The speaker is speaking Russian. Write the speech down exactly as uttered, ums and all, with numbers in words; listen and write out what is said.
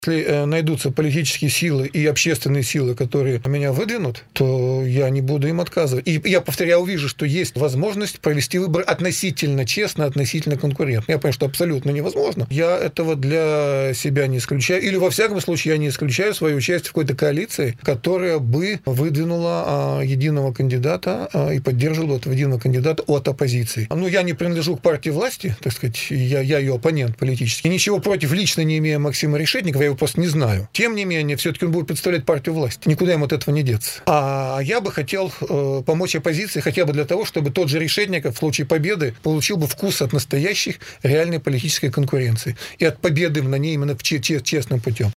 Если найдутся политические силы и общественные силы, которые меня выдвинут, то я не буду им отказывать. И я, повторяю, увижу, что есть возможность провести выборы относительно честно, относительно конкурентно. Я понимаю, что абсолютно невозможно. Я этого для себя не исключаю. Или, во всяком случае, я не исключаю свое участие в какой-то коалиции, которая бы выдвинула а, единого кандидата а, и поддерживала этого единого кандидата от оппозиции. Ну, я не принадлежу к партии власти, так сказать, я, я ее оппонент политический. И ничего против лично не имея Максима Решетникова, я его просто не знаю. Тем не менее, все-таки он будет представлять партию власти. Никуда им от этого не деться. А я бы хотел э, помочь оппозиции хотя бы для того, чтобы тот же Решетников в случае победы получил бы вкус от настоящих реальной политической конкуренции. И от победы на ней именно честным путем.